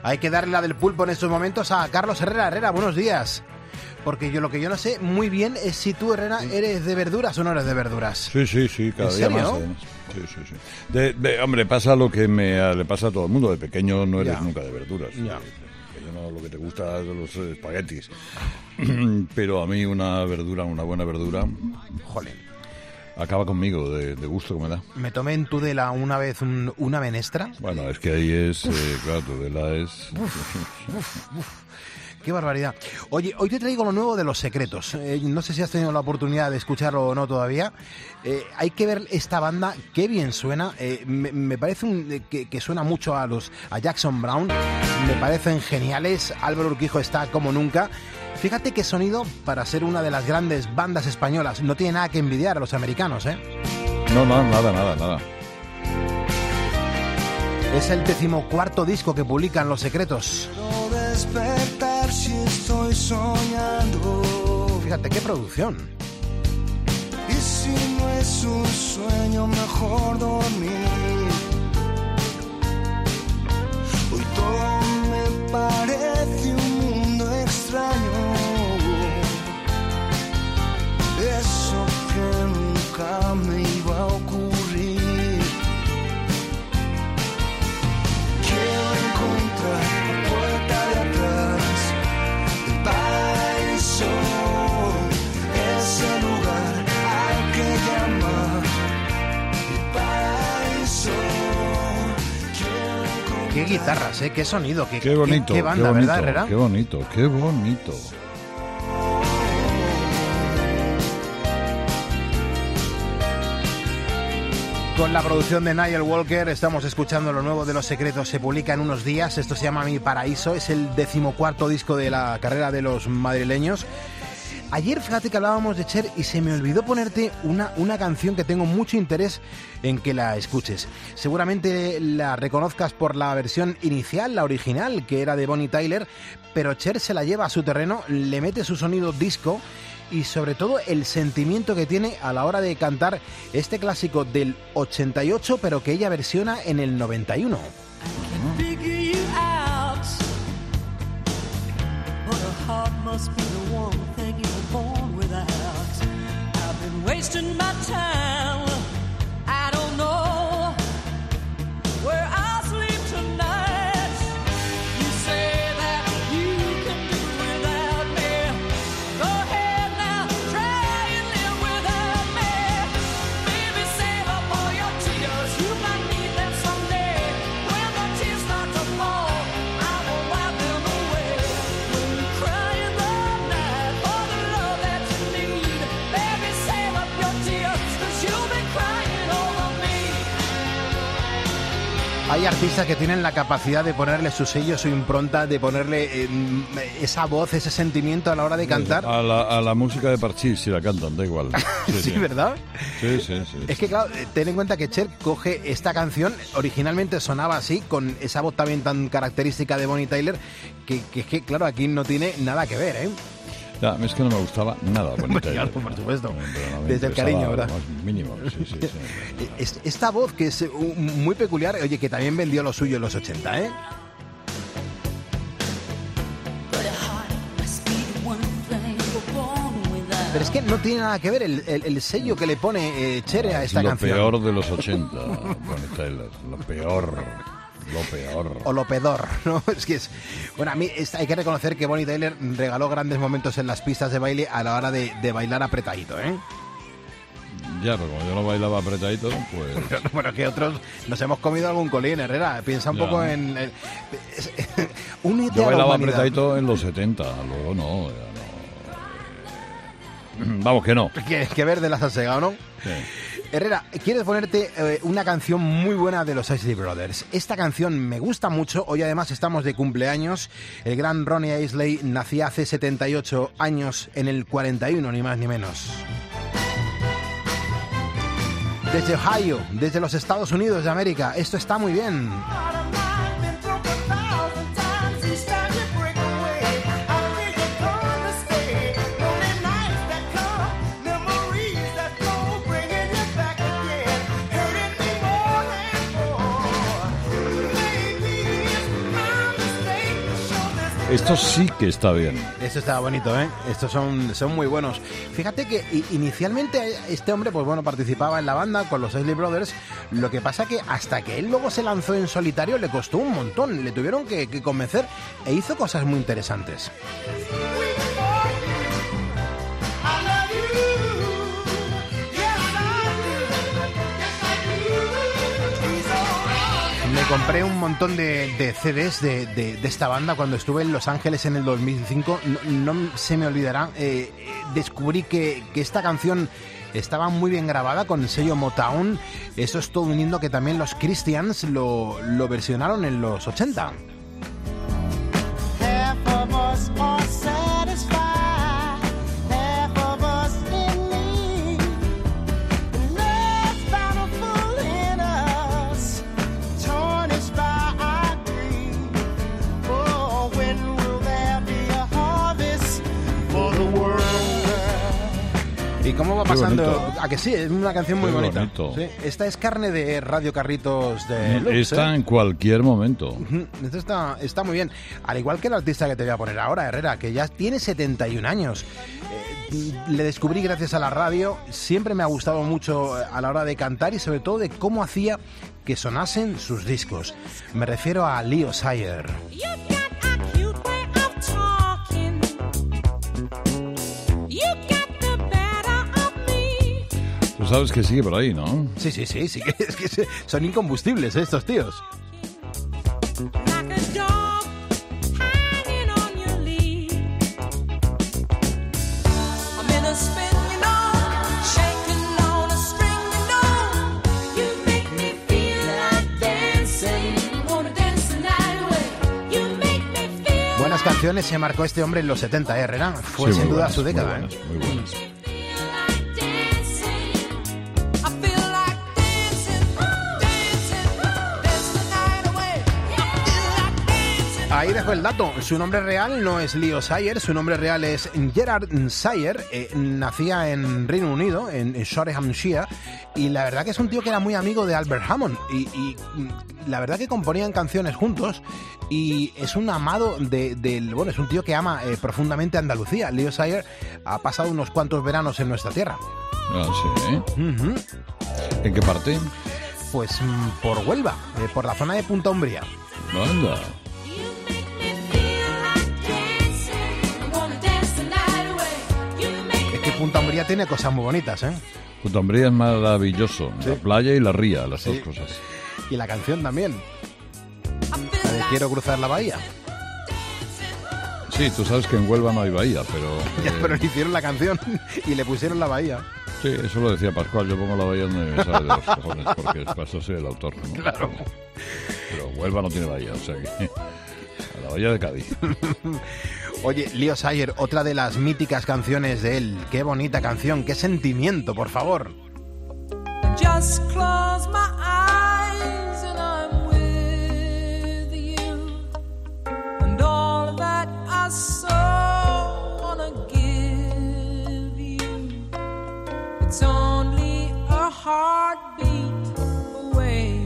Hay que darle la del pulpo en estos momentos a Carlos Herrera. Herrera, buenos días. Porque lo que yo no sé muy bien es si tú, Herrera, eres de verduras o no eres de verduras. Sí, cada día más. Sí. Hombre, pasa lo que le pasa a todo el mundo. De pequeño no eres nunca de verduras. Ya. No, lo que te gusta es los espaguetis. Pero a mí una buena verdura, Jolín. Acaba conmigo de gusto que me da. Me tomé en Tudela una vez una menestra. Bueno, es que ahí es, claro, Tudela es... Qué barbaridad. Oye, hoy te traigo lo nuevo de Los Secretos. No sé si has tenido la oportunidad de escucharlo o no todavía. Hay que ver esta banda, qué bien suena. Me parece que suena mucho a Jackson Browne. Me parecen geniales. Álvaro Urquijo está como nunca. Fíjate qué sonido para ser una de las grandes bandas españolas. No tiene nada que envidiar a los americanos, ¿eh? No, nada. Es el 14º disco que publican Los Secretos. Despertar si estoy soñando. Fíjate qué producción. Y si no es un sueño, mejor dormir. Hoy todo me parece un mundo extraño. Eso que nunca me iba a ocurrir. Quiero encontrar la puerta de atrás del paraíso, ese lugar al que llama el paraíso. Qué guitarras, qué sonido, qué bonito, qué banda, qué bonito, ¿verdad, Herrera? Qué bonito. Con la producción de Nigel Walker estamos escuchando lo nuevo de Los Secretos. Se publica en unos días. Esto se llama Mi Paraíso. Es el 14º disco de la carrera de los madrileños. Ayer, fíjate que hablábamos de Cher y se me olvidó ponerte una canción que tengo mucho interés en que la escuches. Seguramente la reconozcas por la versión inicial, la original, que era de Bonnie Tyler, pero Cher se la lleva a su terreno, le mete su sonido disco y sobre todo el sentimiento que tiene a la hora de cantar este clásico del 88, pero que ella versiona en el 91. Hay artistas que tienen la capacidad de ponerle su sello, su impronta, de ponerle esa voz, ese sentimiento a la hora de cantar. A la música de Parchís, si la cantan, da igual. Sí, ¿verdad? Sí. Es que, claro, ten en cuenta que Cher coge esta canción, originalmente sonaba así, con esa voz también tan característica de Bonnie Tyler, que es que, claro, aquí no tiene nada que ver, ¿eh? Ya, es que no me gustaba nada Bonnie Tyler. Por supuesto, desde el cariño, ¿verdad? Mínimo, sí. Esta voz que es muy peculiar, oye, que también vendió lo suyo en los 80, ¿eh? Pero es que no tiene nada que ver el sello que le pone Cher a esta canción. Lo peor de los 80, Bonnie Tyler, lo peor. O lo pedor, ¿no? Es que es... Bueno, a mí hay que reconocer que Bonnie Tyler regaló grandes momentos en las pistas de baile a la hora de bailar apretadito, ¿eh? Ya, pero como yo no bailaba apretadito, pues... Bueno, que otros nos hemos comido algún colín, Herrera. Piensa un poco en... Yo bailaba apretadito en los 70, luego no, Vamos, que no. Que ver de la salsega, ¿no? Sí. Herrera, ¿quieres ponerte una canción muy buena de los Isley Brothers? Esta canción me gusta mucho. Hoy además estamos de cumpleaños. El gran Ronnie Isley nacía hace 78 años en el 41, ni más ni menos. Desde Ohio, desde los Estados Unidos de América. Esto está muy bien. Stay Esto sí que está bien. Esto está bonito, ¿eh? Estos son muy buenos. Fíjate que inicialmente este hombre, pues bueno, participaba en la banda con los Isley Brothers. Lo que pasa que hasta que él luego se lanzó en solitario le costó un montón. Le tuvieron que convencer e hizo cosas muy interesantes. Me compré un montón de CDs de esta banda cuando estuve en Los Ángeles en el 2005. No se me olvidará. Descubrí que esta canción estaba muy bien grabada con el sello Motown. Eso es todo un himno que también los Christians lo versionaron en los 80. ¿Y cómo va pasando? ¿A que sí? Es una canción muy bonita. ¿Sí? Esta es carne de Radio Carritos de Lux, Está en cualquier momento. Esto está muy bien. Al igual que el artista que te voy a poner ahora, Herrera, que ya tiene 71 años. Le descubrí gracias a la radio. Siempre me ha gustado mucho a la hora de cantar y sobre todo de cómo hacía que sonasen sus discos. Me refiero a Leo Sayer. Tú sabes que sigue por ahí, ¿no? Sí, es que son incombustibles estos tíos. Buenas canciones se marcó este hombre en los 70, Herrera. Fue sin duda su década. Muy buenas. Ahí dejo el dato. Su nombre real no es Leo Sayer, su nombre real es Gerard Sayer. Nacía en Reino Unido, en Shoreham-shire, y la verdad que es un tío que era muy amigo de Albert Hammond y la verdad que componían canciones juntos y es un amado bueno, es un tío que ama profundamente Andalucía. Leo Sayer ha pasado unos cuantos veranos en nuestra tierra. Ah, sí. ¿En qué parte? Pues por Huelva, por la zona de Punta Umbría. Anda. Punta Umbría tiene cosas muy bonitas, ¿eh? Punta Umbría es maravilloso. Sí. La playa y la ría, las dos cosas. Y la canción también. La de Quiero cruzar la bahía. Sí, tú sabes que en Huelva no hay bahía, pero... Pero le hicieron la canción y le pusieron la bahía. Sí, eso lo decía Pascual. Yo pongo la bahía donde me sale de los cojones, porque para eso soy el autor, ¿no? Claro. Pero Huelva no tiene bahía, o sea que... A la bahía de Cádiz. Oye, Leo Sayer, otra de las míticas canciones de él. Qué bonita canción, qué sentimiento, por favor. Just close my eyes and I'm with you. And all that I so wanna give you. It's only a heartbeat away.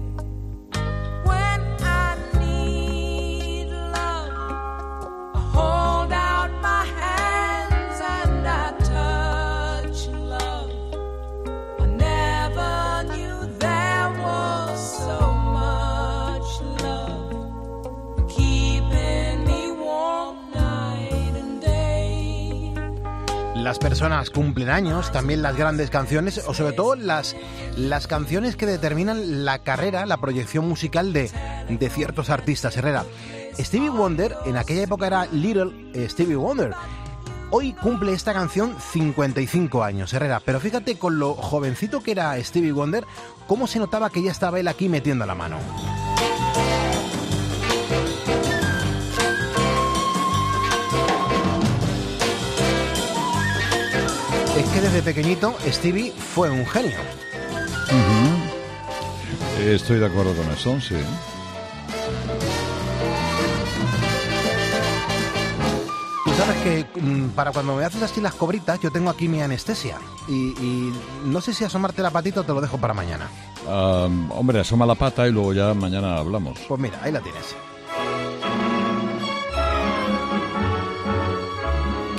Hold out my hands and I touch love. I never knew there was so much love keeping me warm night and day. Las personas cumplen años, también las grandes canciones, o sobre todo las canciones que determinan la carrera, la proyección musical de ciertos artistas, Herrera. Stevie Wonder en aquella época era Little Stevie Wonder. Hoy cumple esta canción 55 años, Herrera. Pero fíjate con lo jovencito que era Stevie Wonder, cómo se notaba que ya estaba él aquí metiendo la mano. Es que desde pequeñito Stevie fue un genio. Estoy de acuerdo con eso, sí. Tú sabes que para cuando me haces así las cobritas, yo tengo aquí mi anestesia. Y no sé si asomarte la patita o te lo dejo para mañana. Hombre, asoma la pata y luego ya mañana hablamos. Pues mira, ahí la tienes.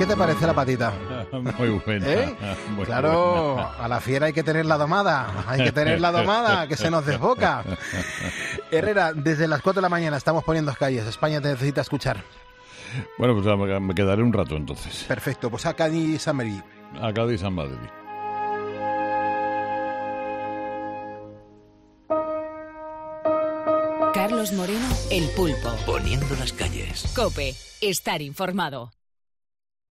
¿Qué te parece la patita? Muy buena. ¿Eh? Muy Claro, buena. a la fiera hay que tenerla domada, que se nos desboca. Herrera, desde las 4 de la mañana estamos poniendo calles. España te necesita escuchar. Bueno, pues me quedaré un rato entonces. Perfecto, pues a Cádiz, a Madrid. A Cádiz, a Madrid. Carlos Moreno, El Pulpo. Poniendo las calles. COPE. Estar informado.